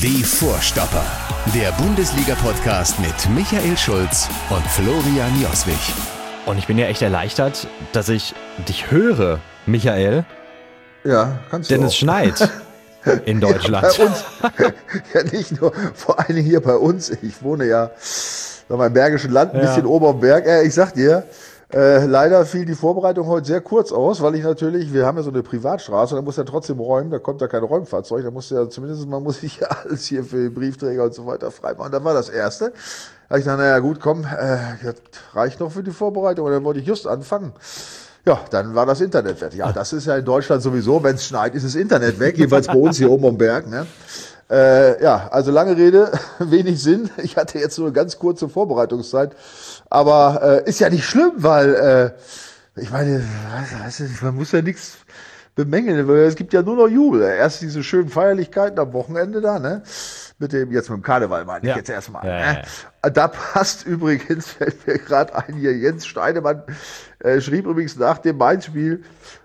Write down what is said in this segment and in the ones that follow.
Die Vorstopper, der Bundesliga-Podcast mit Michael Schulz und Florian Joswig. Und ich bin ja echt erleichtert, dass ich dich höre, Michael. Ja, kannst du. Denn es schneit in Deutschland. Ja, bei uns. Ja, nicht nur, vor allen Dingen hier bei uns. Ich wohne ja im Bergischen Land, ein bisschen ober am Berg. Ich sag dir, leider fiel die Vorbereitung heute sehr kurz aus, weil wir haben ja so eine Privatstraße, da muss ja trotzdem räumen, da kommt ja kein Räumfahrzeug, da muss ja zumindest, man muss sich ja alles hier für Briefträger und so weiter freimachen. Und dann war das Erste. Da ich dachte, naja gut, komm, das reicht noch für die Vorbereitung. Und dann wollte ich just anfangen. Ja, dann war das Internet weg. Ja, das ist ja in Deutschland sowieso, wenn es schneit, ist das Internet weg, jedenfalls bei uns hier oben am Berg. Ne? Ja, also lange Rede, wenig Sinn. Ich hatte jetzt nur eine ganz kurze Vorbereitungszeit. Aber ist ja nicht schlimm, weil ich meine, man muss ja nichts bemängeln, weil es gibt ja nur noch Jubel. Erst diese schönen Feierlichkeiten am Wochenende da, ne? Mit dem Karneval meine ich jetzt erstmal. Ne? Da passt übrigens, fällt mir gerade ein, hier Jens Steinemann schrieb übrigens nach dem Mainz-Spiel,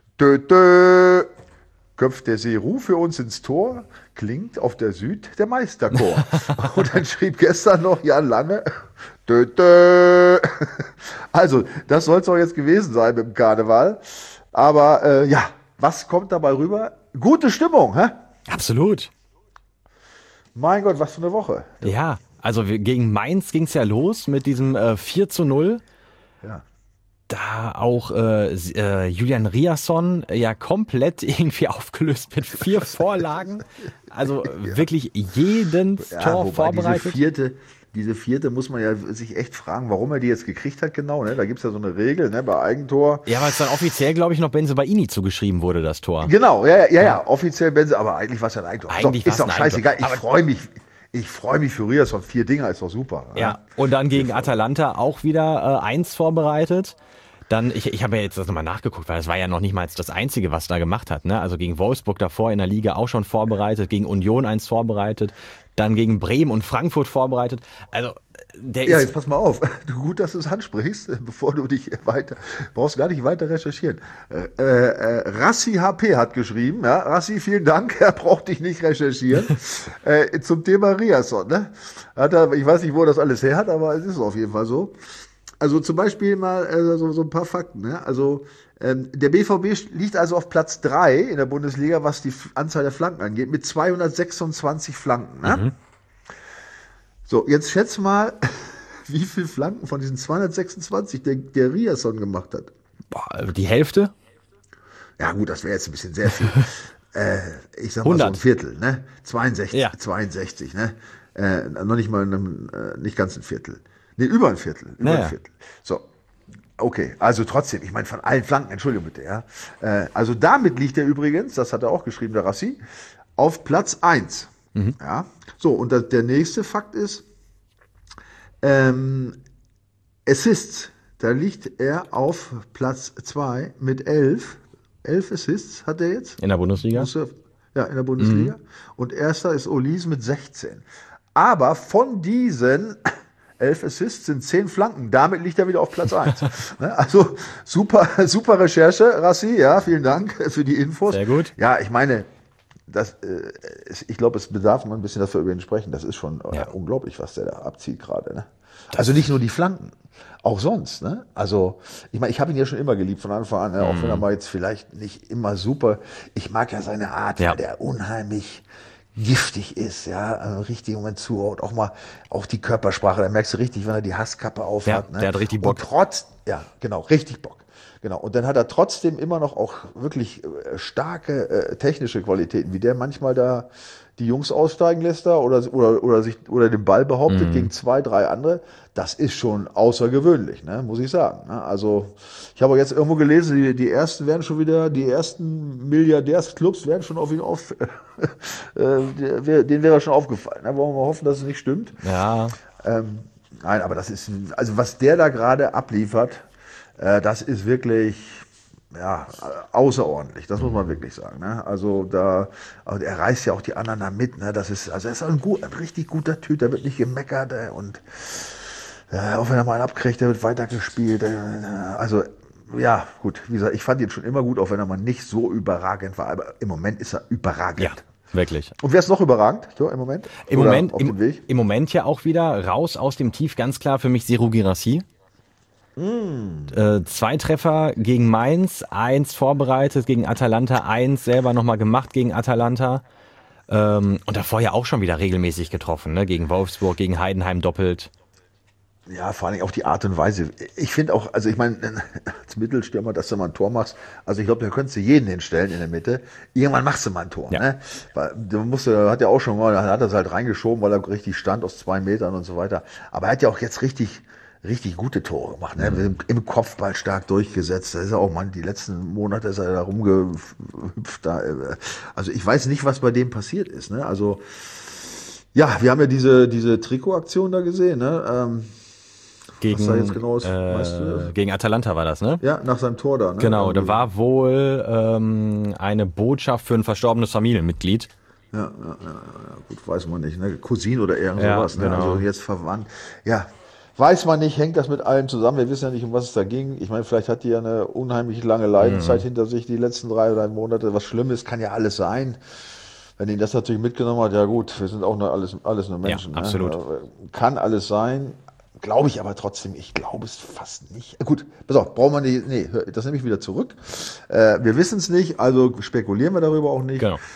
köpft der Seru für uns ins Tor, klingt auf der Süd der Meisterchor. Und dann schrieb gestern noch Jan Lange, Also, das soll es auch jetzt gewesen sein mit dem Karneval. Aber ja, was kommt dabei rüber? Gute Stimmung, hä? Absolut. Mein Gott, was für eine Woche. Ja, also gegen Mainz ging es ja los mit diesem 4:0. Ja. Da auch Julian Riasson ja komplett irgendwie aufgelöst mit 4 Vorlagen. Also wirklich jedes Tor vorbereitet. Diese vierte muss man ja sich echt fragen, warum er die jetzt gekriegt hat genau. Ne? Da gibt es ja so eine Regel, ne? Bei Eigentor. Ja, weil es dann offiziell, glaube ich, noch Bensebaini zugeschrieben wurde, das Tor. Genau, ja, offiziell Benze, aber eigentlich war es ja ein Eigentor. Eigentlich ist doch scheißegal, ich freue mich für Riasson. 4 Dinger ist doch super. Ja, und dann gegen Atalanta auch wieder 1 vorbereitet. Dann, ich habe ja jetzt das nochmal nachgeguckt, weil das war ja noch nicht mal das Einzige, was er da gemacht hat. Ne? Also gegen Wolfsburg davor in der Liga auch schon vorbereitet, gegen Union 1 vorbereitet, dann gegen Bremen und Frankfurt vorbereitet. Also jetzt pass mal auf. Gut, dass du es ansprichst, bevor du dich brauchst gar nicht weiter recherchieren. Rassi HP hat geschrieben, ja, Rassi, vielen Dank, er braucht dich nicht recherchieren, zum Thema Riasson. Ne? Ich weiß nicht, wo er das alles her hat, aber es ist auf jeden Fall so. Also zum Beispiel mal so ein paar Fakten. Ne? Also der BVB liegt also auf Platz 3 in der Bundesliga, was die Anzahl der Flanken angeht, mit 226 Flanken. Ne? Mhm. So, jetzt schätz mal, wie viele Flanken von diesen 226 der Riasson gemacht hat. Boah, die Hälfte? Ja gut, das wäre jetzt ein bisschen sehr viel. Ich sag mal 100. so ein Viertel, ne? 62, ja. 62, ne? Noch nicht mal nicht ganz ein Viertel. Nee, über ein Viertel. Ein Viertel. So, okay. Also trotzdem, ich meine von allen Flanken, Entschuldigung bitte, ja. Also damit liegt er übrigens, das hat er auch geschrieben, der Rassi, auf Platz 1. Mhm. Ja. So, und der nächste Fakt ist, Assists. Da liegt er auf Platz 2 mit 11. 11 Assists hat er jetzt. In der Bundesliga? Ja, in der Bundesliga. Mhm. Und erster ist Olis mit 16. Aber von diesen 11 Assists sind 10 Flanken. Damit liegt er wieder auf Platz 1. Also super Recherche, Rassi. Ja, vielen Dank für die Infos. Sehr gut. Ja, ich meine, ich glaube, es bedarf mal ein bisschen dafür über ihn sprechen. Das ist schon unglaublich, was der da abzieht gerade. Ne? Also nicht nur die Flanken, auch sonst. Ne? Also ich meine, ich habe ihn ja schon immer geliebt von Anfang an, ne? Auch wenn er mal jetzt vielleicht nicht immer super. Ich mag ja seine Art, weil der unheimlich giftig ist, ja, richtig Moment zuhaut, auch die Körpersprache, da merkst du richtig, wenn er die Hasskappe aufhat. Ne? Der hat richtig Bock. Richtig Bock. Genau. Und dann hat er trotzdem immer noch auch wirklich starke technische Qualitäten, wie der manchmal da die Jungs aussteigen lässt da oder den Ball behauptet gegen 2, 3 andere. Das ist schon außergewöhnlich, ne, muss ich sagen. Ne? Also ich habe jetzt irgendwo gelesen, die ersten Milliardärsclubs werden schon auf ihn denen wäre er schon aufgefallen. Ne? Wollen wir mal hoffen, dass es nicht stimmt. Ja. Nein, aber also was der da gerade abliefert, das ist wirklich außerordentlich, das muss man wirklich sagen. Ne? Also er reißt ja auch die anderen da mit. Ne? Er ist ein richtig guter Typ, der wird nicht gemeckert und auch wenn er mal einen abkriegt, der wird weitergespielt. Also gut, wie gesagt, ich fand ihn schon immer gut, auch wenn er mal nicht so überragend war, aber im Moment ist er überragend. Wirklich. Und wer ist noch überragend so, im Moment? Im Oder Moment, auf dem Weg? im Moment ja auch wieder raus aus dem Tief, ganz klar für mich Serhou Guirassy. 2 Treffer gegen Mainz, 1 vorbereitet gegen Atalanta, 1 selber nochmal gemacht gegen Atalanta. Und davor ja auch schon wieder regelmäßig getroffen, ne? Gegen Wolfsburg, gegen Heidenheim doppelt. Ja, vor allem auch die Art und Weise. Ich finde auch, also ich meine, als Mittelstürmer, dass du mal ein Tor machst, also ich glaube, da könntest du jeden hinstellen in der Mitte. Irgendwann machst du mal ein Tor. Ja. Ne? Weil, hat ja auch schon mal, hat er es halt reingeschoben, weil er richtig stand aus 2 Metern und so weiter. Aber er hat ja auch jetzt richtig gute Tore gemacht, ne? Im Kopfball stark durchgesetzt. Da ist er auch, Mann, die letzten Monate ist er da rumgehüpft. Also ich weiß nicht, was bei dem passiert ist. Ne? Also ja, wir haben ja diese Trikotaktion da gesehen. Ne? Was da jetzt genau ist, weißt du? Gegen Atalanta war das, ne? Ja, nach seinem Tor da. Ne? Genau, da war wohl eine Botschaft für ein verstorbenes Familienmitglied. Ja, gut, weiß man nicht. Ne? Cousin oder irgend sowas. Genau. Ne? Also jetzt verwandt. Ja, weiß man nicht, hängt das mit allem zusammen. Wir wissen ja nicht, um was es da ging. Ich meine, vielleicht hat die ja eine unheimlich lange Leidenszeit hinter sich, die letzten 3 Monate. Was Schlimmes kann ja alles sein. Wenn ihn das natürlich mitgenommen hat, ja gut, wir sind auch nur alles nur Menschen. Ja, absolut. Ne? Kann alles sein. Glaube ich aber trotzdem, ich glaube es fast nicht. Gut, pass auf, brauchen wir nicht, nee, das nehme ich wieder zurück. Wir wissen es nicht, also spekulieren wir darüber auch nicht. Genau.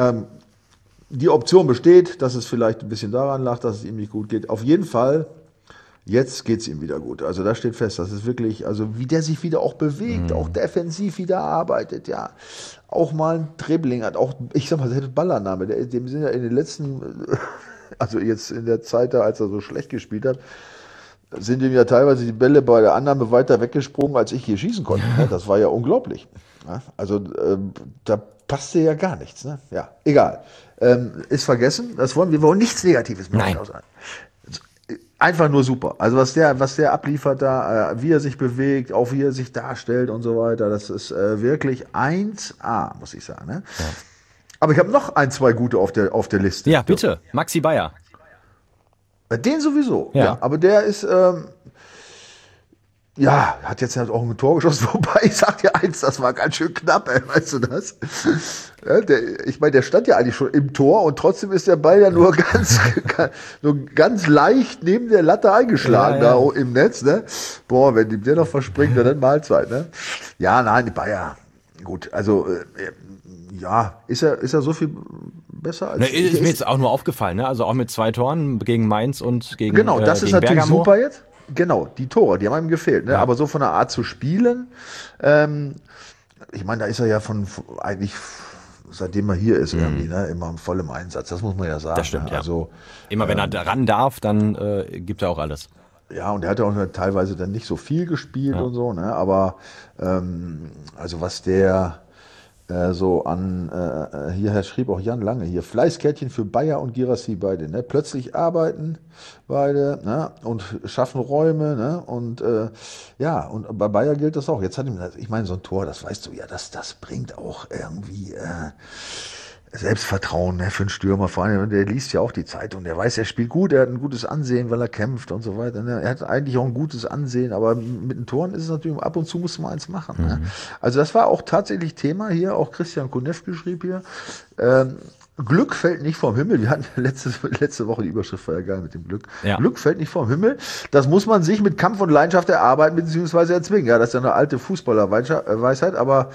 Die Option besteht, dass es vielleicht ein bisschen daran lag, dass es ihm nicht gut geht. Auf jeden Fall, jetzt geht es ihm wieder gut. Also da steht fest, das ist wirklich, also wie der sich wieder auch bewegt, auch defensiv wieder arbeitet, ja. Auch mal ein Dribbling hat, auch, ich sag mal, der Ballannahme, dem sind ja in den letzten, also jetzt in der Zeit da, als er so schlecht gespielt hat, sind ihm ja teilweise die Bälle bei der Annahme weiter weggesprungen, als ich hier schießen konnte. Ne? Das war ja unglaublich. Ja? Also da passte ja gar nichts. Ne? Ja, egal. Ist vergessen. Wir wollen nichts Negatives mehr sagen. Einfach nur super. Also was der abliefert da, wie er sich bewegt, auch wie er sich darstellt und so weiter, das ist wirklich 1A, muss ich sagen. Ne? Ja. Aber ich habe noch 1, 2 gute auf der Liste. Ja, bitte. Maxi Bayer. Den sowieso, ja. Aber der ist, hat jetzt halt auch ein Tor geschossen, wobei ich sag dir eins, das war ganz schön knapp, ey, weißt du das? Ja, ich meine, der stand ja eigentlich schon im Tor und trotzdem ist der Ball ja nur ganz leicht neben der Latte eingeschlagen da im Netz, ne? Boah, wenn der noch verspringt, dann Mahlzeit, ne? Ja, nein, die Bayer, gut, also, ist er so viel besser als ist mir jetzt auch nur aufgefallen, ne? Also auch mit 2 Toren gegen Mainz und gegen Genau, das ist natürlich Bergamo. super jetzt. Genau, die Tore, die haben ihm gefehlt. Ne? Ja. Aber so von der Art zu spielen, ich meine, da ist er ja eigentlich, seitdem er hier ist, irgendwie, ne? Immer voll im Einsatz. Das muss man ja sagen. Das stimmt, ne? Also, immer wenn er ran darf, dann gibt er auch alles. Ja, und er hat ja auch teilweise dann nicht so viel gespielt und so, ne? Aber also was der so an, hier schrieb auch Jan Lange hier, Fleißkärtchen für Bayer und Guirassy beide, ne? Plötzlich arbeiten beide, ne? Und schaffen Räume, ne? Und und bei Bayer gilt das auch. Jetzt hat ihm, ich meine, so ein Tor, das weißt du ja, das bringt auch irgendwie Selbstvertrauen, ne, für einen Stürmer, vor allem, der liest ja auch die Zeitung, der weiß, er spielt gut, er hat ein gutes Ansehen, weil er kämpft und so weiter. Ne? Er hat eigentlich auch ein gutes Ansehen, aber mit den Toren ist es natürlich, ab und zu muss man eins machen. Ne? Also das war auch tatsächlich Thema hier, auch Christian Konewke schrieb hier, Glück fällt nicht vom Himmel. Wir hatten letzte Woche, die Überschrift war ja geil mit dem Glück. Ja. Glück fällt nicht vom Himmel. Das muss man sich mit Kampf und Leidenschaft erarbeiten bzw. erzwingen. Ja, das ist ja eine alte Fußballerweisheit, aber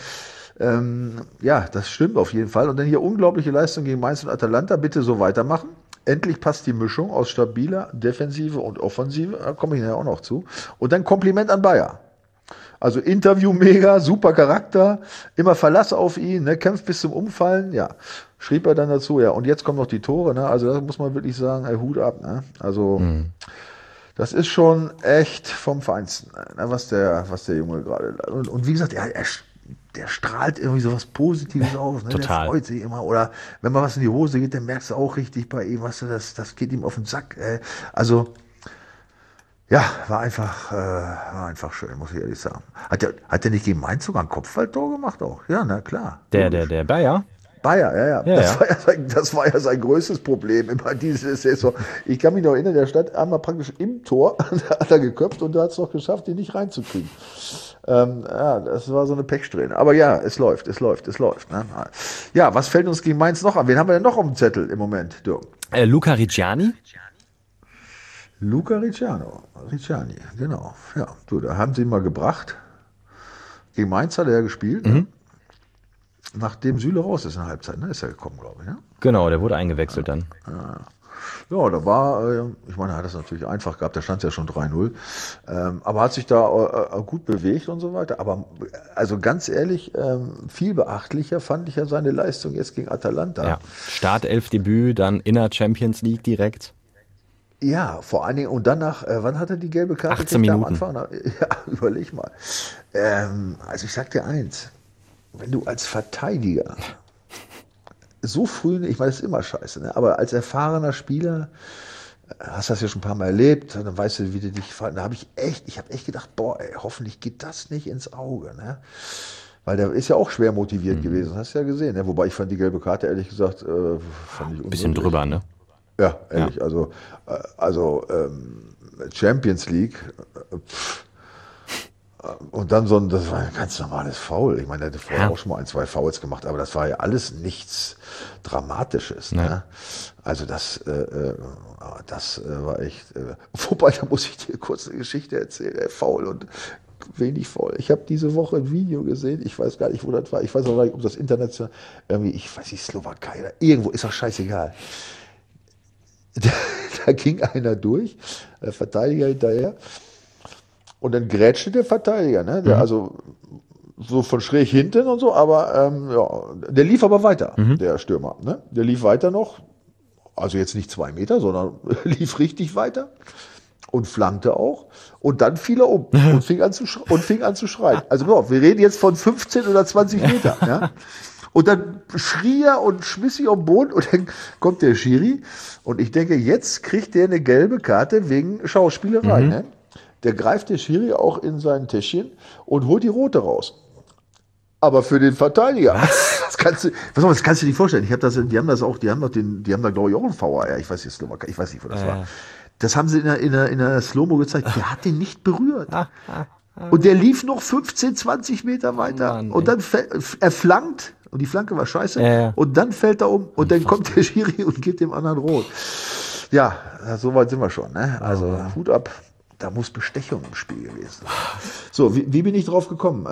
das stimmt auf jeden Fall. Und dann hier unglaubliche Leistung gegen Mainz und Atalanta. Bitte so weitermachen. Endlich passt die Mischung aus stabiler Defensive und Offensive. Da komme ich nachher auch noch zu. Und dann Kompliment an Bayer. Also Interview mega, super Charakter, immer Verlass auf ihn, ne, kämpft bis zum Umfallen. Ja, schrieb er dann dazu. Ja, und jetzt kommen noch die Tore. Ne? Also da muss man wirklich sagen, Hut ab. Ne? Also das ist schon echt vom Feinsten, ne? was der Junge gerade. Und wie gesagt, der strahlt irgendwie so was Positives aus. Ne? Total. Der freut sich immer. Oder wenn mal was in die Hose geht, dann merkst du auch richtig bei ihm, weißt du, das geht ihm auf den Sack. Also, ja, war einfach schön, muss ich ehrlich sagen. Hat der nicht gegen Mainz sogar ein Kopfballtor gemacht auch? Ja, na klar. Der Bayer? Bayer, ja. Das war ja sein größtes Problem immer diese Saison. Ich kann mich noch erinnern, der stand einmal praktisch im Tor, da hat er geköpft und da hat es noch geschafft, ihn nicht reinzukriegen. Ja, das war so eine Pechsträhne. Aber ja, es läuft. Ne? Ja, was fällt uns gegen Mainz noch an? Wen haben wir denn noch auf dem Zettel im Moment, Dirk? Luca Ricciani. Luca Ricciani, genau. Ja, du, da haben sie ihn mal gebracht. Gegen Mainz hat er ja gespielt. Ne? Nachdem Süle raus ist in der Halbzeit, ne? Ist er gekommen, glaube ich. Ne? Genau, der wurde eingewechselt dann. Ja, da war, ich meine, er hat das natürlich einfach gehabt, da stand es ja schon 3-0, aber hat sich da gut bewegt und so weiter. Aber also ganz ehrlich, viel beachtlicher fand ich ja seine Leistung jetzt gegen Atalanta. Ja. Startelfdebüt, dann in der Champions League direkt. Ja, vor allen Dingen, und danach, wann hat er die gelbe Karte 18 Minuten. am Anfang? Ja, überleg mal. Also ich sag dir eins, wenn du als Verteidiger so früh, ich meine, das ist immer scheiße, ne? Aber als erfahrener Spieler hast du das ja schon ein paar Mal erlebt, dann weißt du, wie du dich verhalten. Da habe ich habe echt gedacht, boah, ey, hoffentlich geht das nicht ins Auge, ne? Weil der ist ja auch schwer motiviert gewesen, hast du ja gesehen, ne? Wobei ich fand die gelbe Karte, ehrlich gesagt, fand ich Bisschen unmöglich. drüber, ne? Ja, ehrlich, also Champions League, und dann das war ein ganz normales Foul. Ich meine, der hatte vorher auch schon mal 1, 2 Fouls gemacht, aber das war ja alles nichts Dramatisches. Ne? Also das war echt, wobei, da muss ich dir kurz eine Geschichte erzählen, Foul und wenig Foul. Ich habe diese Woche ein Video gesehen, ich weiß gar nicht, wo das war, ich weiß auch gar nicht, ob das international, irgendwie, ich weiß nicht, Slowakei oder irgendwo, ist doch scheißegal. Da ging einer durch, der Verteidiger hinterher, und dann grätschte der Verteidiger, ne? Der also so von schräg hinten und so, aber der lief aber weiter, der Stürmer. Ne? Der lief weiter noch, also jetzt nicht 2 Meter, sondern lief richtig weiter und flankte auch. Und dann fiel er um und fing an zu schreien. Also wir reden jetzt von 15 oder 20 Meter. Ja? Und dann schrie er und schmiss sich auf den Boden und dann kommt der Schiri. Und ich denke, jetzt kriegt der eine gelbe Karte wegen Schauspielerei. Ne? Der greift der Schiri auch in sein Täschchen und holt die rote raus. Aber für den Verteidiger, das kannst du dir nicht vorstellen. Die haben da glaube ich auch einen VAR. Ich weiß nicht, wo das war. Das haben sie in der Slow-Mo gezeigt. Der hat den nicht berührt. Und der lief noch 15, 20 Meter weiter. Mann, und dann er flankt. Und die Flanke war scheiße. Und dann fällt er um. Und dann kommt der Schiri und gibt dem anderen rot. Ja, so weit sind wir schon. Ne? Also Hut ab. Da muss Bestechung im Spiel gewesen sein. So, wie bin ich drauf gekommen?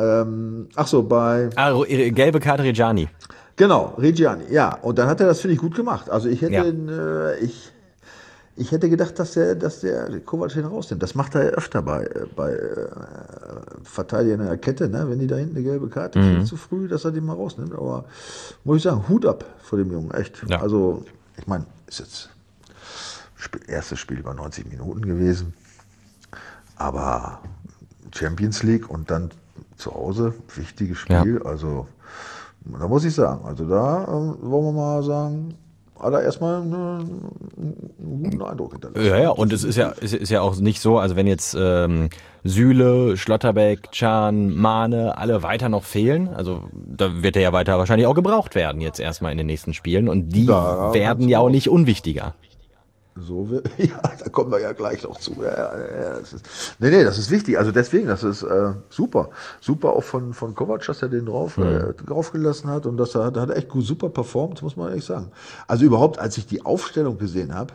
Gelbe Karte Reggiani. Genau, Reggiani, ja. Und dann hat er das, finde ich, gut gemacht. Also ich hätte ich hätte gedacht, dass der Kovac den rausnimmt. Das macht er ja öfter bei Verteidigern in der Kette, ne? Wenn die da hinten eine gelbe Karte kriegen, zu früh, dass er den mal rausnimmt. Aber muss ich sagen, Hut ab vor dem Jungen, echt. Ja. Also, ich meine, ist jetzt erstes Spiel über 90 Minuten gewesen. Aber Champions League und dann zu Hause, wichtiges Spiel. Ja. Also, da muss ich sagen, also da wollen wir mal sagen, hat er erstmal einen guten Eindruck hinterlassen. Ja, und es ist ja auch nicht so, also wenn jetzt Süle, Schlotterbeck, Can, Mane, alle weiter noch fehlen, also da wird er ja weiter wahrscheinlich auch gebraucht werden jetzt erstmal in den nächsten Spielen und die werden ja auch nicht unwichtiger. Da kommen wir ja gleich noch zu. Das ist wichtig. Also deswegen, das ist super. Super auch von Kovac, dass er den draufgelassen hat und dass hat echt gut, super performt, muss man ehrlich sagen. Also überhaupt, als ich die Aufstellung gesehen habe,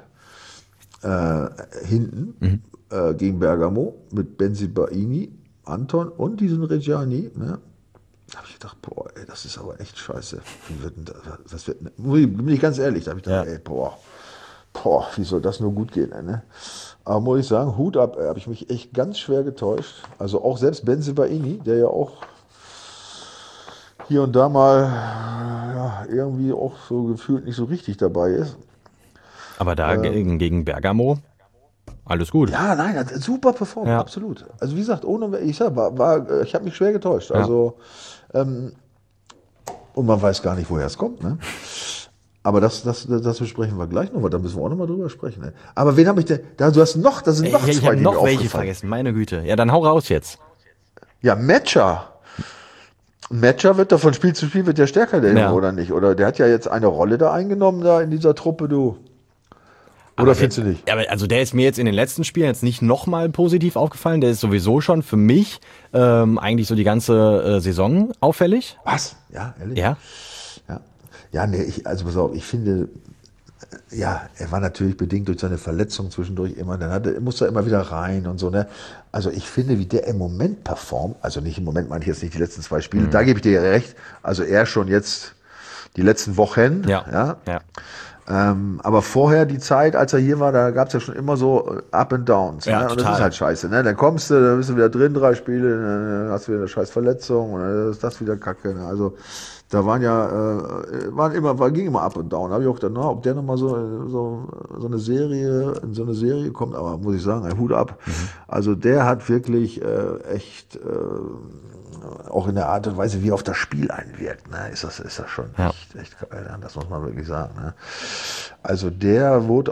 hinten gegen Bergamo mit Bensebaini, Anton und diesen Reggiani, ne, da habe ich gedacht, boah, ey, das ist aber echt scheiße. Bin ich ganz ehrlich, da habe ich gedacht, wie soll das nur gut gehen? Ne? Aber muss ich sagen, Hut ab, habe ich mich echt ganz schwer getäuscht. Also auch selbst Bensebaini, der ja auch hier und da mal irgendwie auch so gefühlt nicht so richtig dabei ist. Aber da gegen Bergamo, alles gut. Ja, nein, hat super performt, absolut. Also wie gesagt, ich habe mich schwer getäuscht. Also und man weiß gar nicht, woher es kommt, ne? Aber das besprechen wir gleich noch, weil da müssen wir auch noch mal drüber sprechen. Ne? Aber wen habe ich denn? Du hast noch, das sind noch zwei, ich habe noch welche vergessen, meine Güte. Ja, dann hau raus jetzt. Ja, Metscher wird da von Spiel zu Spiel wird der stärker, oder nicht? Oder der hat ja jetzt eine Rolle da eingenommen, da in dieser Truppe, du. Oder findest du nicht? Aber also der ist mir jetzt in den letzten Spielen jetzt nicht nochmal positiv aufgefallen. Der ist sowieso schon für mich eigentlich so die ganze Saison auffällig. Was? Ja, ehrlich? Ja. Ja, nee, also pass auf, ich finde, ja, er war natürlich bedingt durch seine Verletzung zwischendurch immer, musste er immer wieder rein und so, ne? Also ich finde, wie der im Moment performt, also nicht im Moment, meine ich jetzt nicht die letzten 2 Spiele, da gebe ich dir recht, also er schon jetzt die letzten Wochen, ja. Aber vorher die Zeit, als er hier war, da gab es ja schon immer so Up and Downs. Ja, ne? Und das ist halt scheiße. Ne? Dann kommst du, dann bist du wieder drin, 3 Spiele, dann hast du wieder eine scheiß Verletzung und dann ist das wieder Kacke. Ne? Also da ging immer Up and Down. Da habe ich auch gedacht, ob der nochmal so eine Serie kommt, aber muss ich sagen, Hut ab. Also der hat wirklich echt auch in der Art und Weise, wie er auf das Spiel einwirkt, ne, ist das schon echt geil. Ne? Das muss man wirklich sagen. Ne? Also der wurde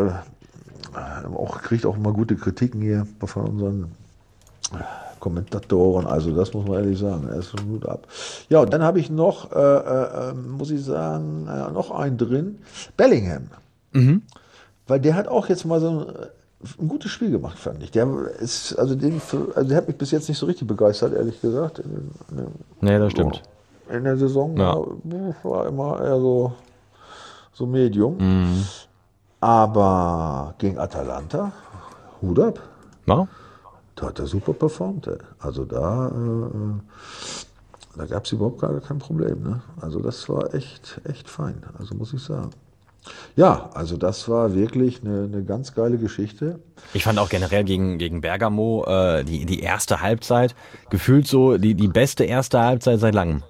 kriegt auch immer gute Kritiken hier von unseren Kommentatoren. Also das muss man ehrlich sagen. Er ist schon gut ab. Ja, und dann habe ich noch, muss ich sagen, noch einen drin. Bellingham. Weil der hat auch jetzt mal so ein gutes Spiel gemacht, fand ich. Der hat mich bis jetzt nicht so richtig begeistert, ehrlich gesagt. Nee, das stimmt. In der Saison war immer eher so Medium. Aber gegen Atalanta, Hut ab. Ja. Da hat er super performt. Also da gab es überhaupt gar kein Problem. Ne? Also das war echt fein. Also muss ich sagen. Ja, also das war wirklich eine ganz geile Geschichte. Ich fand auch generell gegen Bergamo die erste Halbzeit gefühlt so die beste erste Halbzeit seit langem.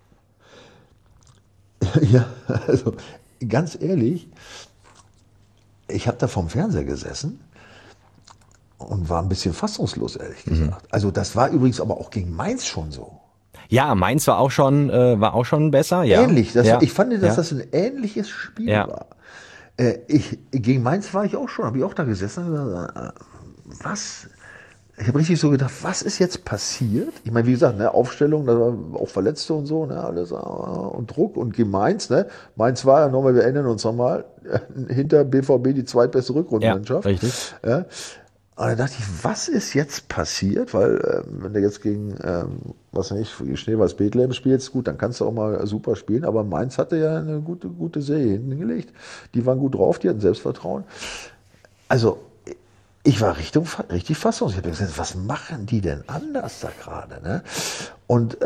Ja, also ganz ehrlich, ich habe da vorm Fernseher gesessen und war ein bisschen fassungslos, ehrlich gesagt. Also das war übrigens aber auch gegen Mainz schon so. Ja, Mainz war auch schon besser. Ja. Ähnlich. Ich fand, dass das ein ähnliches Spiel war. Gegen Mainz war ich auch schon, habe ich auch da gesessen und gesagt, was? Ich habe richtig so gedacht, was ist jetzt passiert? Ich meine, wie gesagt, ne, Aufstellung, da war auch Verletzte und so, ne, alles und Druck und gegen Mainz, ne? Mainz war ja nochmal, wir erinnern uns nochmal, hinter BVB die zweitbeste Rückrundenmannschaft. Ja, richtig. Ja. Und dann dachte ich, was ist jetzt passiert? Weil, wenn du jetzt gegen, Schneeweiß Bethlehem spielst, gut, dann kannst du auch mal super spielen. Aber Mainz hatte ja eine gute Serie hingelegt. Die waren gut drauf, die hatten Selbstvertrauen. Also, ich war richtig fassungslos. Ich habe gesagt, was machen die denn anders da gerade? Ne? Und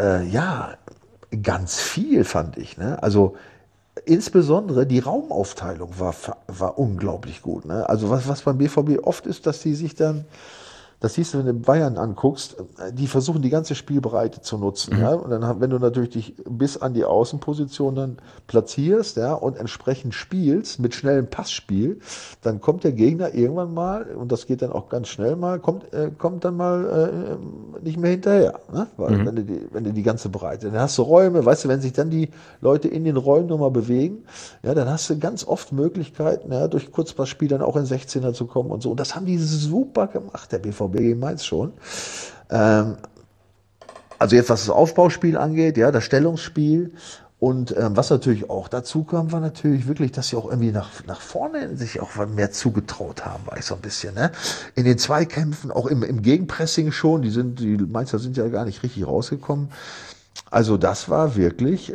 ganz viel fand ich. Ne? Also, insbesondere die Raumaufteilung war unglaublich gut. Ne? Also was beim BVB oft ist, dass die sich dann, das siehst du, wenn du Bayern anguckst, die versuchen die ganze Spielbreite zu nutzen. Ja? Und dann, wenn du natürlich dich bis an die Außenposition dann platzierst, ja, und entsprechend spielst, mit schnellem Passspiel, dann kommt der Gegner irgendwann mal, und das geht dann auch ganz schnell mal, kommt dann mal nicht mehr hinterher. Ne? Weil wenn du die ganze Breite, dann hast du Räume, weißt du, wenn sich dann die Leute in den Räumen nochmal bewegen, ja, dann hast du ganz oft Möglichkeiten, ja, durch Kurzpassspiel dann auch in 16er zu kommen und so. Und das haben die super gemacht, der BVB gegen Mainz schon. Also jetzt, was das Aufbauspiel angeht, ja, das Stellungsspiel und was natürlich auch dazu kam, war natürlich wirklich, dass sie auch irgendwie nach vorne sich auch mehr zugetraut haben, war ich so ein bisschen, ne? In den Zweikämpfen, auch im Gegenpressing schon, die Mainzer sind ja gar nicht richtig rausgekommen. Also das war wirklich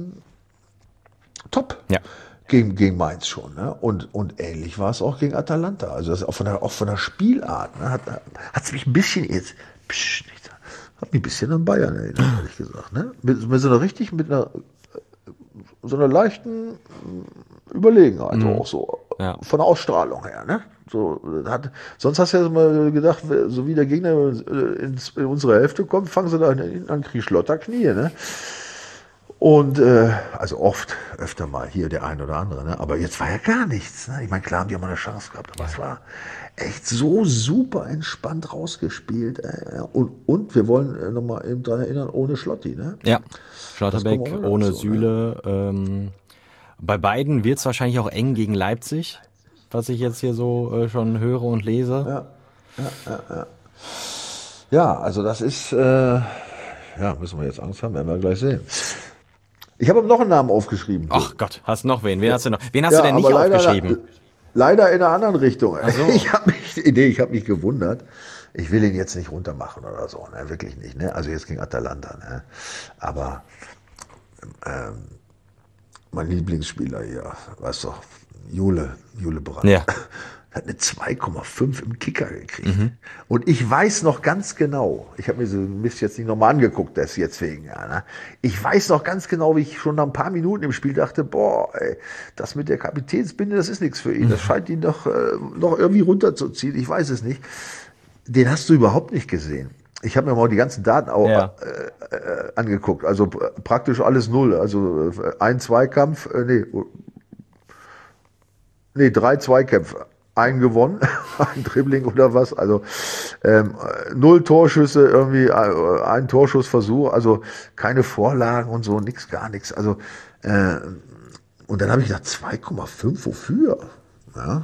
top. Ja. Gegen Mainz schon. Ne? Und ähnlich war es auch gegen Atalanta. Also das auch von der Spielart. Ne? Hat es mich ein bisschen jetzt, hat mich ein bisschen an Bayern erinnert, ehrlich gesagt. Ne? Mit so einer leichten Überlegenheit auch so. Ja. Von der Ausstrahlung her. Ne? Sonst hast du ja mal gedacht, so wie der Gegner in unsere Hälfte kommt, fangen sie da an, kriegen Schlotterknie. Ne? Und also öfter mal hier der ein oder andere, ne? Aber jetzt war ja gar nichts. Ne? Ich meine, klar haben die auch mal eine Chance gehabt, aber es war echt so super entspannt rausgespielt. Und wir wollen nochmal eben daran erinnern, ohne Schlotti. Ne? Ja, Schlotterbeck, ohne Süle. Ne? Bei beiden wird es wahrscheinlich auch eng gegen Leipzig, was ich jetzt hier so schon höre und lese. Ja, also das ist, müssen wir jetzt Angst haben, werden wir gleich sehen. Ich habe noch einen Namen aufgeschrieben. Ach Gott, hast noch wen? Wen hast du noch? Wen hast du denn nicht aufgeschrieben? Leider in einer anderen Richtung. So. Ich habe mich gewundert. Ich will ihn jetzt nicht runtermachen oder so, ne? Wirklich nicht. Ne? Also jetzt gegen Atalanta. Ne? Aber mein Lieblingsspieler hier, weißt du, Jule Brandt, hat eine 2,5 im Kicker gekriegt. Und ich weiß noch ganz genau, ich habe mir so Mist jetzt nicht nochmal angeguckt, das jetzt wegen, ne? Ich weiß noch ganz genau, wie ich schon nach ein paar Minuten im Spiel dachte, boah, ey, das mit der Kapitänsbinde, das ist nichts für ihn. Das scheint ihn doch noch irgendwie runterzuziehen. Ich weiß es nicht. Den hast du überhaupt nicht gesehen. Ich habe mir mal die ganzen Daten auch angeguckt. Also praktisch alles null. Also ein Zweikampf, drei Zweikämpfe. Einen gewonnen, ein Dribbling oder was. Also 0 Torschüsse, irgendwie ein Torschussversuch. Also keine Vorlagen und so, nix, gar nichts. Also und dann habe ich gedacht, 2,5, wofür? Ja.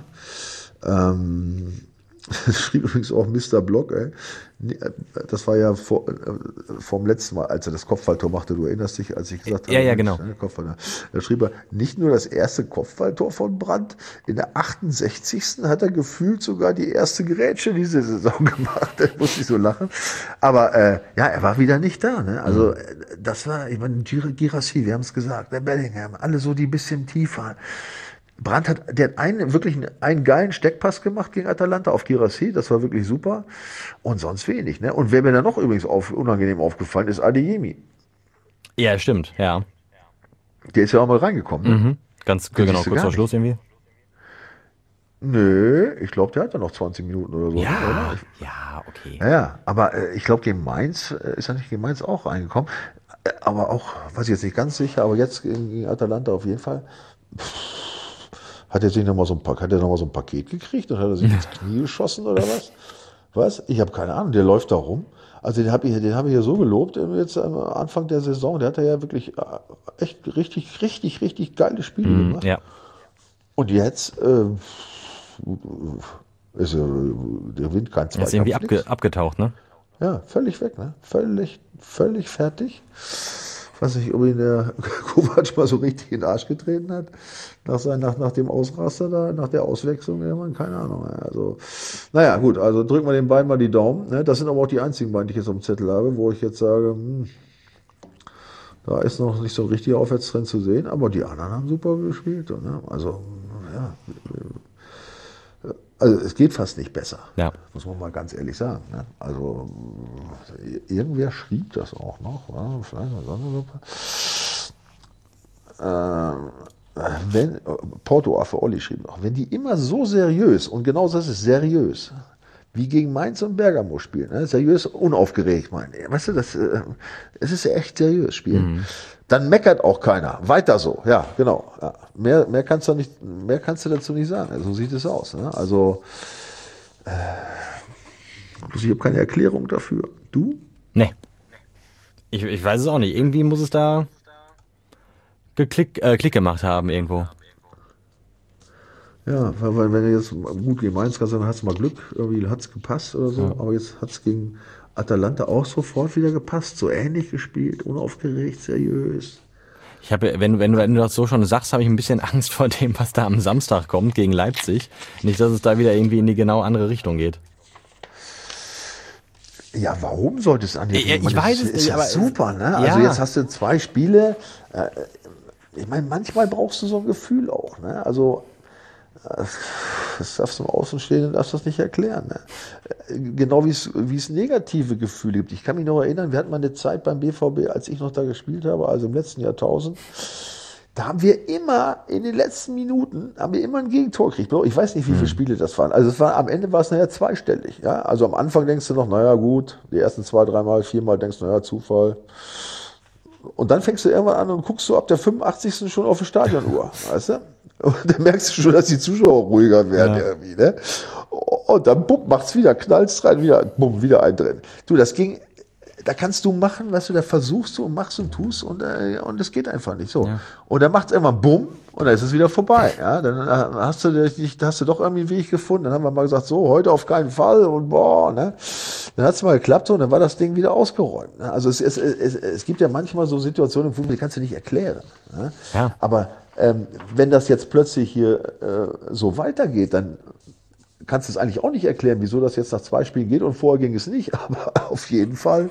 Das schrieb übrigens auch Mr. Block, ey. Das war ja vom letzten Mal, als er das Kopfballtor machte, du erinnerst dich, als ich gesagt habe, ja, genau. Da schrieb er, nicht nur das erste Kopfballtor von Brandt, in der 68. hat er gefühlt sogar die erste Grätsche diese Saison gemacht, da musste ich so lachen. Aber er war wieder nicht da, ne? Also das war, ich meine, Girassi, wir haben es gesagt, der Bellingham, alle so, die ein bisschen tiefer. Brandt hat wirklich einen geilen Steckpass gemacht gegen Atalanta auf Girassi, das war wirklich super. Und sonst wenig, ne? Und wer mir dann noch übrigens unangenehm aufgefallen ist, Adeyemi. Ja, stimmt, ja. Der ist ja auch mal reingekommen, ne? Ganz genau, kurz vor Schluss irgendwie. Nö, ich glaube, der hat dann noch 20 Minuten oder so. Ja, ne, oder? ja, okay. Ja, aber ich glaube, gegen Mainz ist er nicht gegen Mainz auch reingekommen. Aber auch, weiß ich jetzt nicht ganz sicher, aber jetzt gegen Atalanta auf jeden Fall. Hat er noch mal so ein Paket gekriegt und hat er sich ins Knie geschossen oder was? Was? Ich habe keine Ahnung, der läuft da rum. Also den hab ich ja so gelobt jetzt am Anfang der Saison. Der hat ja wirklich echt richtig geile Spiele gemacht. Ja. Und jetzt ist der Wind kein Zweikampf. Ist irgendwie abgetaucht, ne? Ja, völlig weg, ne? Völlig fertig. Ich weiß nicht, ob ihn der Kovac mal so richtig in den Arsch getreten hat, nach dem Ausraster da, nach der Auswechslung, keine Ahnung. Also, naja, gut, also drücken wir den beiden mal die Daumen. Ne? Das sind aber auch die einzigen beiden, die ich jetzt auf dem Zettel habe, wo ich jetzt sage, da ist noch nicht so ein richtiger Aufwärtstrend zu sehen, aber die anderen haben super gespielt. Ne? Also, ja. Also es geht fast nicht besser, muss man mal ganz ehrlich sagen. Ne? Also irgendwer schrieb das auch noch. Porto für Olli schrieb noch, wenn die immer so seriös, und genau das ist seriös, wie gegen Mainz und Bergamo spielen, ne? Seriös, unaufgeregt, weißt du, es ist ja echt seriös spielen. Dann meckert auch keiner. Weiter so, ja, genau. Ja. Mehr kannst du dazu nicht sagen. So sieht es aus. Ne? Also ich habe keine Erklärung dafür. Du? Nee. Ich weiß es auch nicht. Irgendwie muss es da Klick gemacht haben irgendwo. Ja, weil wenn du jetzt gut gegen Mainz kannst, dann hast du mal Glück. Irgendwie hat es gepasst oder so. Ja. Aber jetzt hat es gegen Atalanta auch sofort wieder gepasst. So ähnlich gespielt, unaufgeregt, seriös. Ich habe, wenn du das so schon sagst, habe ich ein bisschen Angst vor dem, was da am Samstag kommt gegen Leipzig. Nicht, dass es da wieder irgendwie in die genau andere Richtung geht. Ja, warum sollte es an die Ich weiß es nicht, aber super, ne? Also jetzt hast du 2 Spiele. Ich meine, manchmal brauchst du so ein Gefühl auch, ne? Also das darfst du im Außenstehenden das nicht erklären. Ne? Genau wie es negative Gefühle gibt. Ich kann mich noch erinnern, wir hatten mal eine Zeit beim BVB, als ich noch da gespielt habe, also im letzten Jahrtausend, da haben wir immer in den letzten Minuten ein Gegentor gekriegt. Ich weiß nicht, wie viele Spiele das waren. Also am Ende war es nachher zweistellig. Ja? Also am Anfang denkst du noch, naja gut, die ersten 2, 3 Mal, 4 Mal denkst du, naja, Zufall. Und dann fängst du irgendwann an und guckst du ab der 85. schon auf die Stadionuhr, weißt du? Und dann merkst du schon, dass die Zuschauer ruhiger werden irgendwie, ne? Und dann bumm, macht's wieder, knallt's rein, wieder ein drin. Du, das ging da kannst du machen, weißt du, da versuchst du und machst und tust und es geht einfach nicht so. Ja. Und dann macht es irgendwann bumm und dann ist es wieder vorbei. Ja? Dann hast du doch irgendwie einen Weg gefunden. Dann haben wir mal gesagt, so, heute auf keinen Fall und boah, ne? Dann hat es mal geklappt so, und dann war das Ding wieder ausgeräumt. Ne? Also es gibt ja manchmal so Situationen im Fußball, die kannst du nicht erklären. Ne? Ja. Aber wenn das jetzt plötzlich hier so weitergeht, dann kannst du es eigentlich auch nicht erklären, wieso das jetzt nach 2 Spielen geht und vorher ging es nicht. Aber auf jeden Fall,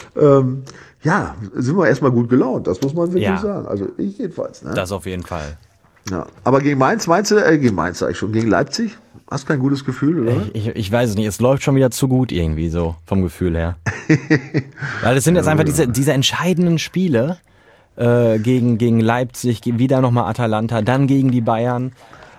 sind wir erstmal gut gelaunt. Das muss man wirklich sagen. Also ich jedenfalls. Ne? Das auf jeden Fall. Ja. Aber gegen Mainz, gegen Mainz sag ich schon, gegen Leipzig? Hast du kein gutes Gefühl, oder? Ich weiß es nicht, es läuft schon wieder zu gut irgendwie so, vom Gefühl her. Weil es sind jetzt einfach diese entscheidenden Spiele gegen Leipzig, wieder nochmal Atalanta, dann gegen die Bayern.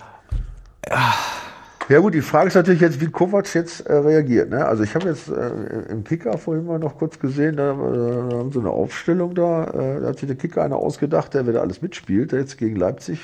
Ja gut, die Frage ist natürlich jetzt, wie Kovac jetzt reagiert. Ne? Also ich habe jetzt im Kicker vorhin mal noch kurz gesehen, da haben sie eine Aufstellung da hat sich der Kicker einer ausgedacht, der wieder alles mitspielt, der jetzt gegen Leipzig.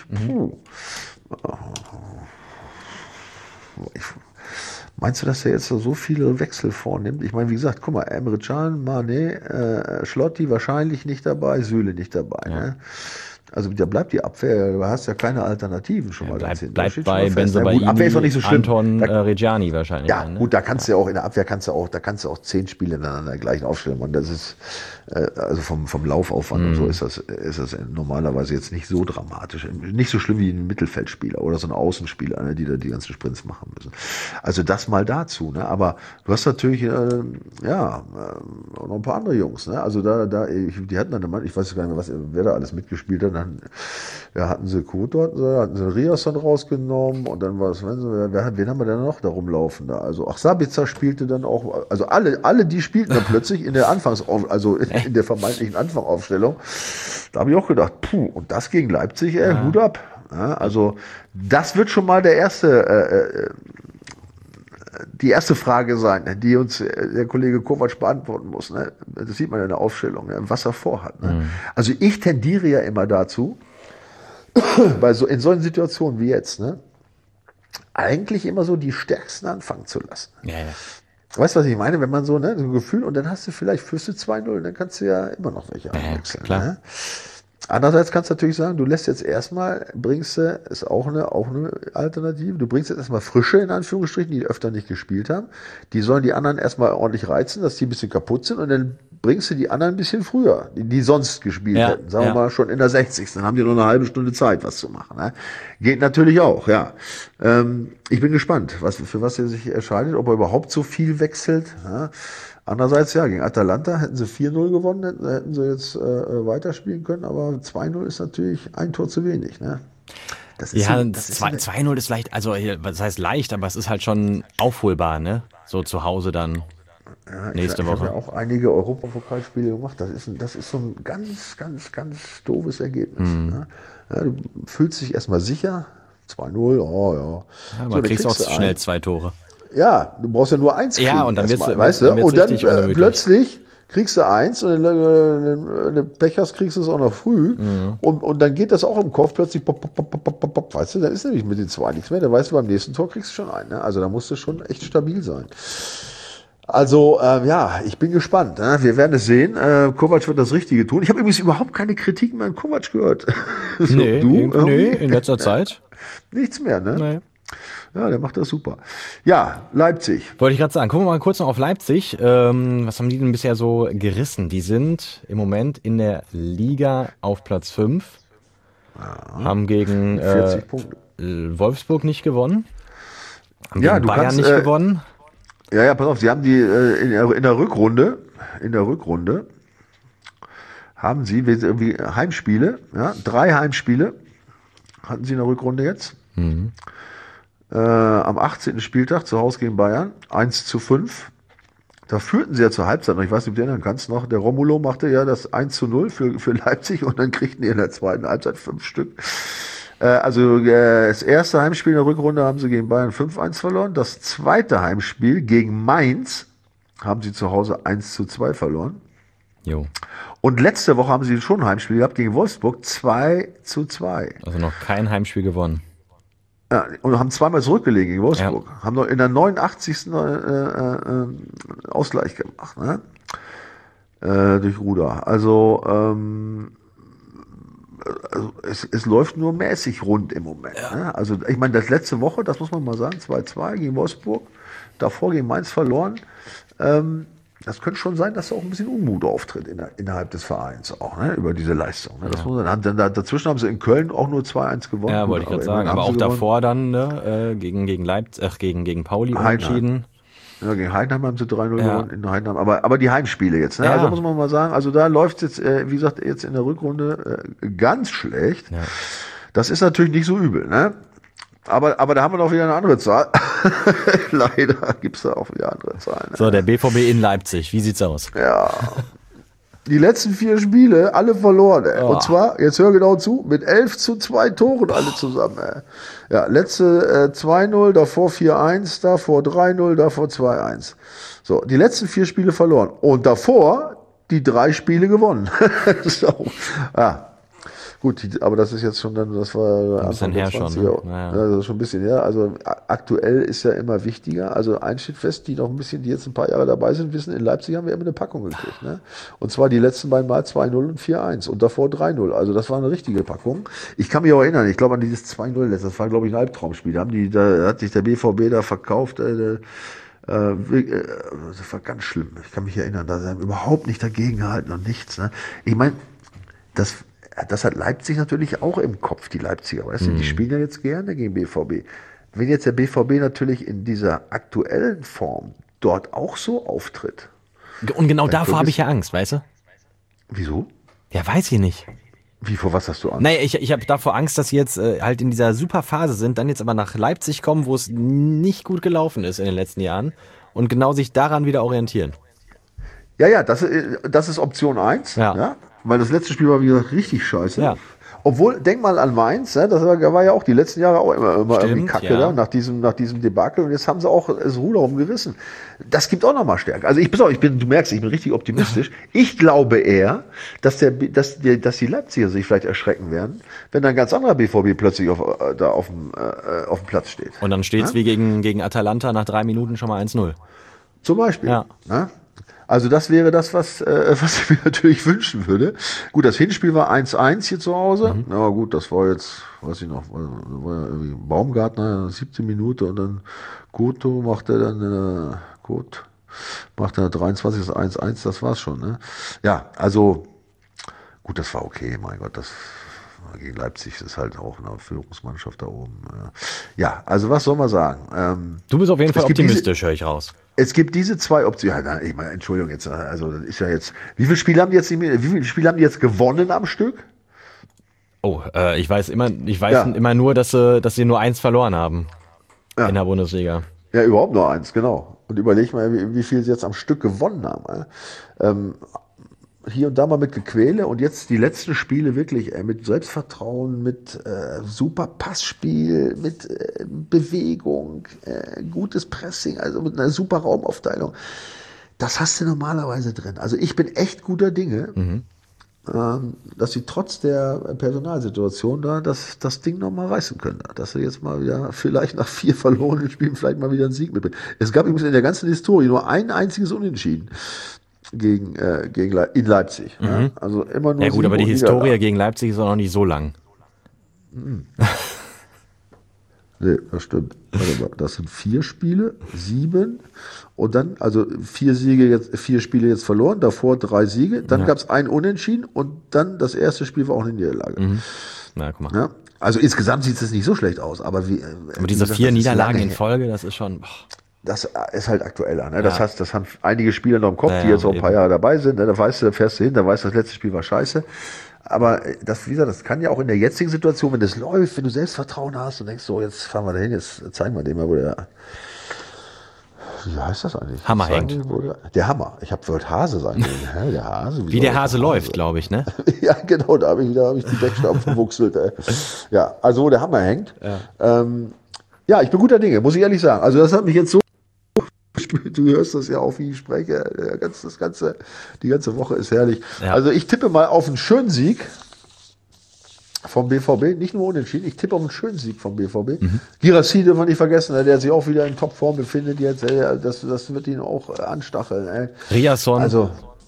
Meinst du, dass er jetzt so viele Wechsel vornimmt? Ich meine, wie gesagt, guck mal, Emre Can, Mané, Schlotti wahrscheinlich nicht dabei, Süle nicht dabei. Ja. Ne? Also da bleibt die Abwehr, du hast ja keine Alternativen schon mal ganz hinten. Bleibt bei Bensebaini, Abwehr ist doch nicht so schlimm. Anton Reggiani wahrscheinlich. Ja, gut, da kannst du ja auch in der Abwehr kannst du auch 10 Spiele ineinander gleich aufstellen. Und das ist also vom Laufaufwand und so ist das normalerweise jetzt nicht so dramatisch, nicht so schlimm wie ein Mittelfeldspieler oder so ein Außenspieler, ne, die da die ganzen Sprints machen müssen. Also das mal dazu, ne? Aber du hast natürlich auch noch ein paar andere Jungs, ne? Also die hatten dann, ich weiß gar nicht mehr, wer da alles mitgespielt hat. Dann hatten sie Koto, hatten sie Riasson rausgenommen und dann war es, wen haben wir denn noch da rumlaufen da? Also Sabitzer spielte dann auch, also alle die spielten dann plötzlich in der in der vermeintlichen Anfangsaufstellung. Da habe ich auch gedacht, und das gegen Leipzig, Hut ab. Ja, also das wird schon mal die erste Frage sein, die uns der Kollege Kovac beantworten muss. Ne? Das sieht man in der Aufstellung, ne? Was er vorhat. Ne? Also ich tendiere ja immer dazu, in solchen Situationen wie jetzt, ne? Eigentlich immer so die Stärksten anfangen zu lassen. Ja. Weißt du, was ich meine? Wenn man so, ne, so ein Gefühl, und dann führst du 2-0, dann kannst du ja immer noch welche einwechseln. Klar. Ne? Andererseits kannst du natürlich sagen, du lässt jetzt ist auch eine Alternative, du bringst jetzt erstmal Frische, in Anführungsstrichen, die öfter nicht gespielt haben. Die sollen die anderen erstmal ordentlich reizen, dass die ein bisschen kaputt sind, und dann bringst du die anderen ein bisschen früher, die sonst gespielt hätten. Sagen wir mal schon in der 60. Dann haben die noch eine halbe Stunde Zeit, was zu machen. Ne? Geht natürlich auch, ja. Ich bin gespannt, für was er sich entscheidet, ob er überhaupt so viel wechselt. Ja? Andererseits, gegen Atalanta hätten sie 4-0 gewonnen, hätten sie jetzt weiterspielen können, aber 2-0 ist natürlich ein Tor zu wenig. Ne? 2-0 ist leicht, also das heißt leicht, aber es ist halt schon aufholbar, ne? So zu Hause dann nächste Woche. Ich habe ja auch einige Europapokalspiele gemacht, das ist so ein ganz, ganz, ganz doofes Ergebnis. Ne? Ja, du fühlst dich erstmal sicher, 2-0, aber so, kriegst auch schnell 2 Tore. Ja, du brauchst ja nur 1 kriegen. Ja, und dann weißt du? Und dann plötzlich kriegst du 1 und wenn du Pech hast, kriegst du es auch noch früh. Und dann geht das auch im Kopf plötzlich, weißt du, dann ist nämlich mit den 2 nichts mehr. Dann weißt du, beim nächsten Tor kriegst du schon einen. Ne? Also da musst du schon echt stabil sein. Also, ich bin gespannt. Ne? Wir werden es sehen. Kovac wird das Richtige tun. Ich habe übrigens überhaupt keine Kritik mehr an Kovac gehört. So, nee, in letzter Zeit. Nichts mehr, ne? Nee. Ja, der macht das super. Ja, Leipzig. Wollte ich gerade sagen, gucken wir mal kurz noch auf Leipzig. Was haben die denn bisher so gerissen? Die sind im Moment in der Liga auf Platz 5. Haben gegen 40 Punkte. Wolfsburg nicht gewonnen. Haben gegen Bayern nicht gewonnen. Ja, pass auf, sie haben die in der Rückrunde haben sie irgendwie Heimspiele, 3 Heimspiele hatten sie in der Rückrunde jetzt. Am 18. Spieltag zu Hause gegen Bayern, 1-5. Da führten sie ja zur Halbzeit noch, ich weiß nicht, ob du erinnern kannst noch, der Romulo machte ja das 1-0 für Leipzig und dann kriegten die in der zweiten Halbzeit 5 Stück. Also das erste Heimspiel in der Rückrunde haben sie gegen Bayern 5-1 verloren. Das zweite Heimspiel gegen Mainz haben sie zu Hause 1-2 verloren. Jo. Und letzte Woche haben sie schon ein Heimspiel gehabt gegen Wolfsburg, 2-2. Also noch kein Heimspiel gewonnen. Ja, und haben 2-mal zurückgelegen gegen Wolfsburg. Ja. Haben noch in der 89. Ausgleich gemacht. Ne? durch Ruda. Also es läuft nur mäßig rund im Moment. Ja. Ne? Also ich meine, das letzte Woche, das muss man mal sagen, 2-2 gegen Wolfsburg, davor gegen Mainz verloren. Das könnte schon sein, dass da auch ein bisschen Unmut auftritt innerhalb des Vereins auch, ne? Über diese Leistung. Ne? Das muss man, dazwischen haben sie in Köln auch nur 2-1 gewonnen. Ja, wollte ich gerade sagen. Aber auch davor dann gegen Leipzig, gegen Pauli unentschieden. Ja, gegen Heidenheim haben sie 3-0 gewonnen in Heidenheim. Aber die Heimspiele jetzt, ne? Also muss man mal sagen, also da läuft es jetzt, wie gesagt, jetzt in der Rückrunde ganz schlecht. Ja. Das ist natürlich nicht so übel, ne? Aber da haben wir noch wieder eine andere Zahl. Leider gibt's da auch wieder andere Zahlen. So, der BVB in Leipzig, wie sieht's aus? Ja. Die letzten 4 Spiele, alle verloren. Ey. Und zwar, jetzt hör genau zu, mit 11-2 Toren alle zusammen. Ey. Ja, letzte 2-0, davor 4-1, davor 3-0, davor 2-1. So, die letzten 4 Spiele verloren. Und davor die 3 Spiele gewonnen. So. Ja. Gut, aber das ist jetzt schon dann, das war ein bisschen her schon. Ne? Ja, das ist schon ein bisschen her. Also aktuell ist ja immer wichtiger. Also eins steht fest, die jetzt ein paar Jahre dabei sind, wissen, in Leipzig haben wir immer eine Packung gekriegt. Ne? Und zwar die letzten beiden Mal 2-0 und 4-1 und davor 3-0. Also das war eine richtige Packung. Ich kann mich auch erinnern, ich glaube an dieses 2-0, das war glaube ich ein Albtraumspiel. Da hat sich der BVB da verkauft. Das war ganz schlimm. Ich kann mich erinnern, da haben überhaupt nicht dagegen gehalten und nichts. Ne? Ich meine, das hat Leipzig natürlich auch im Kopf, die Leipziger. Weißt du, die spielen ja jetzt gerne gegen BVB. Wenn jetzt der BVB natürlich in dieser aktuellen Form dort auch so auftritt. Und genau davor habe ich ja Angst, weißt du? Wieso? Ja, weiß ich nicht. Wie, vor was hast du Angst? Naja, ich habe davor Angst, dass sie jetzt halt in dieser super Phase sind, dann jetzt aber nach Leipzig kommen, wo es nicht gut gelaufen ist in den letzten Jahren und genau sich daran wieder orientieren. Ja, das ist Option 1. Ja. Weil das letzte Spiel war wieder richtig scheiße. Ja. Obwohl, denk mal an Mainz, ne? Das war ja auch die letzten Jahre auch immer irgendwie Kacke, ja. Da, nach diesem Debakel. Und jetzt haben sie auch das Ruder rumgerissen. Das gibt auch nochmal Stärke. Also du merkst, ich bin richtig optimistisch. Ich glaube eher, dass die Leipziger sich vielleicht erschrecken werden, wenn dann ein ganz anderer BVB plötzlich auf dem Platz steht. Und dann steht's wie gegen Atalanta nach 3 Minuten schon mal 1-0. Zum Beispiel. Ja. Ne? Also das wäre das, was ich mir natürlich wünschen würde. Gut, das Hinspiel war 1-1 hier zu Hause. Na gut, das war jetzt, weiß ich noch, war ja irgendwie Baumgartner, 17 Minute und dann Koto macht er dann 23. 1-1, das war's schon. Ne? Ja, also gut, das war okay, mein Gott, das gegen Leipzig ist halt auch eine Führungsmannschaft da oben. Ja, also was soll man sagen? Du bist auf jeden Fall optimistisch, höre ich raus. Es gibt diese 2 Optionen. Ja, ich meine, Entschuldigung jetzt, also das ist ja jetzt. Wie viele Spiele haben die jetzt gewonnen am Stück? Oh, ich weiß immer nur, dass sie nur 1 verloren haben in der Bundesliga. Ja, überhaupt nur 1, genau. Und überleg mal, wie viel sie jetzt am Stück gewonnen haben. Hier und da mal mit Gequäle und jetzt die letzten Spiele wirklich mit Selbstvertrauen, mit super Passspiel, mit Bewegung, gutes Pressing, also mit einer super Raumaufteilung. Das hast du normalerweise drin. Also ich bin echt guter Dinge, dass sie trotz der Personalsituation da das Ding nochmal reißen können. Dass sie jetzt mal wieder vielleicht nach 4 verlorenen Spielen vielleicht mal wieder einen Sieg mitbringen. Es gab übrigens in der ganzen Historie nur ein einziges Unentschieden. In Leipzig. Ja? Also immer nur. Ja gut, aber die Historie gegen Leipzig ist auch noch nicht so lang. Nee, das stimmt. Das sind 4 Spiele, 7 und dann, also 4 Spiele jetzt verloren, davor 3 Siege, dann gab es ein Unentschieden und dann das erste Spiel war auch eine Niederlage. Na, guck mal. Ja? Also insgesamt sieht es nicht so schlecht aus, aber diese 4 Niederlagen in Folge, das ist schon. Das ist halt aktueller. Ne? Das heißt, das haben einige Spieler noch im Kopf, die jetzt auch ein paar Jahre dabei sind. Ne? Da fährst du hin, da weißt du, das letzte Spiel war scheiße. Aber wie gesagt, das kann ja auch in der jetzigen Situation, wenn das läuft, wenn du Selbstvertrauen hast und denkst, so, jetzt fahren wir dahin, jetzt zeigen wir dem mal, wo der, wie heißt das eigentlich? Hammer hängt. Der Hammer. Ich wollte Hase sein. Der Hase. Wie der Hase läuft, glaube ich, ne? Ja, genau, da habe ich die Deckstamm verwuchselt. Ja, also wo der Hammer hängt. Ja, ich bin guter Dinge, muss ich ehrlich sagen. Also das hat mich jetzt so. Du hörst das ja auch, wie ich spreche. Die ganze Woche ist herrlich. Ja. Also ich tippe mal auf einen schönen Sieg vom BVB, nicht nur unentschieden. Ich tippe auf einen schönen Sieg vom BVB. Girassi dürfen wir nicht vergessen, der sich auch wieder in Topform befindet jetzt. Das wird ihn auch anstacheln. Riasson. Also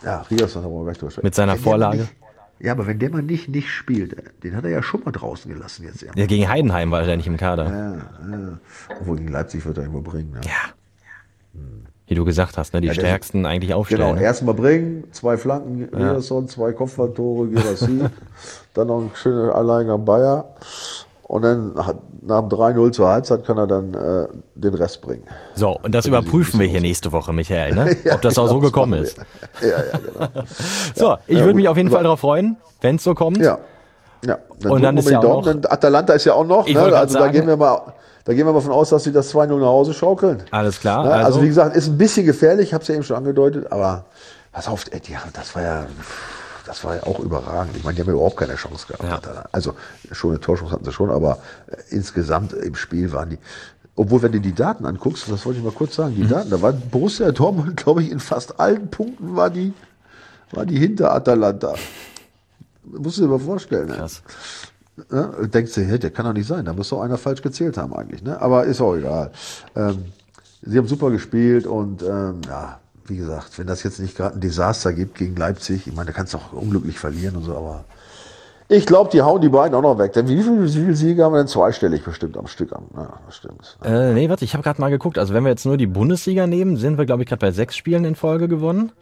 Ja, Rios, da wollen wir gleich drüber sprechen. Mit seiner Vorlage. Ja, aber wenn der mal nicht spielt, den hat er ja schon mal draußen gelassen jetzt. Ja, gegen Heidenheim war er nicht im Kader. Ja. Obwohl gegen Leipzig wird er immer bringen. Ne? Ja. Wie du gesagt hast, ne? Die stärksten eigentlich aufstellen. Genau, erstmal bringen, 2 Flanken, Riasson, 2 Kopfballtore, Guirassy, dann noch ein schöner Alleingang Bayer. Und dann nach dem 3-0 zur Halbzeit kann er dann den Rest bringen. So, und das überprüfen wir hier nächste Woche, Michael, ne? Ob das auch so gekommen ist. Ja, genau. So, ich würde mich auf jeden Fall darauf freuen, wenn es so kommt. Ja. Und dann ist ja auch noch, Atalanta ist ja auch noch, ne? Also da gehen wir mal davon aus, dass sie das 2-0 nach Hause schaukeln. Alles klar. Ja, also wie gesagt, ist ein bisschen gefährlich, ich habe es ja eben schon angedeutet, aber pass auf, das war ja auch überragend. Ich meine, die haben ja überhaupt keine Chance gehabt. Ja. Also schon eine Torchance hatten sie schon, aber insgesamt im Spiel waren die, obwohl wenn du die Daten anguckst, das wollte ich mal kurz sagen, die Daten, da war Borussia Dortmund, glaube ich, in fast allen Punkten war die hinter Atalanta. Musst du dir mal vorstellen. Krass. Ne? Denkst du, hey, der kann doch nicht sein, da muss doch einer falsch gezählt haben eigentlich. Ne? Aber ist auch egal. Sie haben super gespielt und wie gesagt, wenn das jetzt nicht gerade ein Desaster gibt gegen Leipzig, ich meine, da kannst du auch unglücklich verlieren und so, aber ich glaube, die hauen die beiden auch noch weg. Denn wie viele Siege haben wir denn zweistellig bestimmt am Stück? Ja, das stimmt. Nee, warte, ich habe gerade mal geguckt. Also wenn wir jetzt nur die Bundesliga nehmen, sind wir, glaube ich, gerade bei 6 Spielen in Folge gewonnen.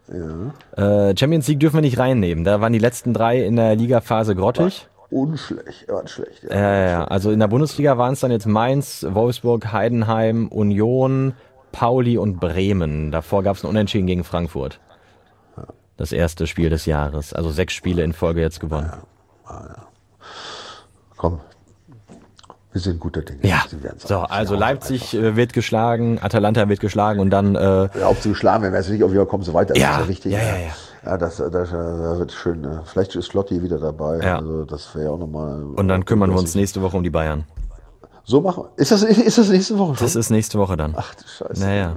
Ja. Champions League dürfen wir nicht reinnehmen. Da waren die letzten 3 in der Ligaphase grottig. Unschlecht, waren schlecht. Ja. Also in der Bundesliga waren es dann jetzt Mainz, Wolfsburg, Heidenheim, Union, Pauli und Bremen. Davor gab es ein Unentschieden gegen Frankfurt. Das erste Spiel des Jahres. Also 6 Spiele in Folge jetzt gewonnen. Ja. Komm, wir sind guter Dinge. Ja, so, also Leipzig wird geschlagen, Atalanta wird geschlagen und dann... ob sie geschlagen werden, weiß ich nicht, ob wir kommen so weiter. Das ist ja richtig. Ja, das wird schön. Vielleicht ist Schlotti wieder dabei. Ja. Also das wäre auch nochmal... Und dann kümmern wir uns nächste Woche um die Bayern. So machen wir. Ist das nächste Woche schon? Das ist nächste Woche dann. Ach du Scheiße. Naja.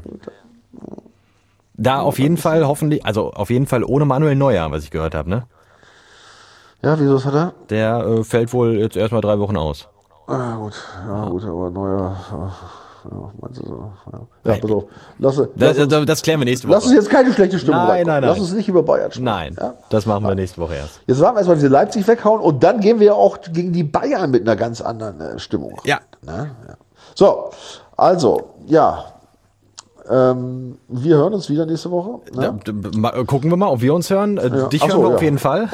Da auf jeden Fall hoffentlich, also auf jeden Fall ohne Manuel Neuer, was ich gehört habe, ne? Ja, wieso ist er da? Der fällt wohl jetzt erstmal 3 Wochen aus. Ja, gut, aber Neuer... Ja, meinst du so? Ja, pass auf. Das klären wir nächste Woche. Lass uns jetzt keine schlechte Stimmung Nein. Lass uns nicht über Bayern sprechen. Nein, das machen wir nächste Woche erst. Jetzt sagen wir erstmal, wie sie Leipzig weghauen und dann gehen wir ja auch gegen die Bayern mit einer ganz anderen Stimmung. Ja. So, also, wir hören uns wieder nächste Woche. Ne? Gucken wir mal, ob wir uns hören. Dich hören wir auf jeden Fall.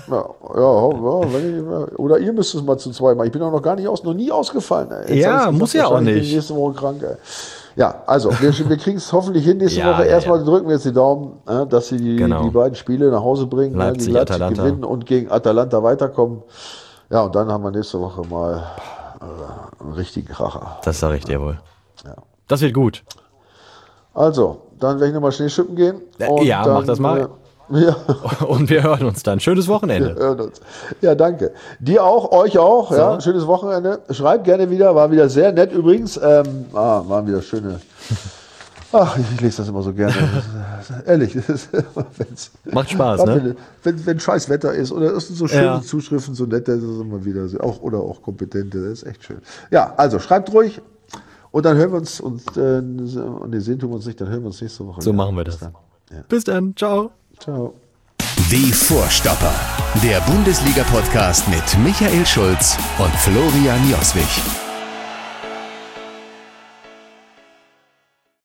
Oder ihr müsst es mal zu 2 machen. Ich bin auch noch nie ausgefallen. Ja, muss ja auch nicht. Ich bin nächste Woche krank. Ja, also, wir kriegen es hoffentlich hin nächste Woche. Erstmal drücken wir jetzt die Daumen, dass sie die beiden Spiele nach Hause bringen. Leipzig, die Leipzig Atalanta gewinnen und gegen Atalanta weiterkommen. Ja, und dann haben wir nächste Woche mal einen richtigen Kracher. Das sage ich dir wohl. Ja. Das wird gut. Also, dann werde ich nochmal Schneeschippen gehen. Und dann, mach das mal. Und wir hören uns dann. Schönes Wochenende. Wir hören uns. Ja, danke. Dir auch, euch auch. So. Ja, schönes Wochenende. Schreibt gerne wieder. War wieder sehr nett übrigens. Waren wieder schöne... Ach, ich lese das immer so gerne. Ehrlich. Macht Spaß, ne? Wenn scheiß Wetter ist oder es sind so schöne Zuschriften, so nett, das ist immer wieder so. Auch kompetente, das ist echt schön. Ja, also schreibt ruhig. Und dann hören wir uns, und sehen tun wir uns nicht, dann hören wir uns nächste Woche. So machen wir das. Bis dann. Ciao. Ciao. Die Vorstopper. Der Bundesliga-Podcast mit Michael Schulz und Florian Joswig.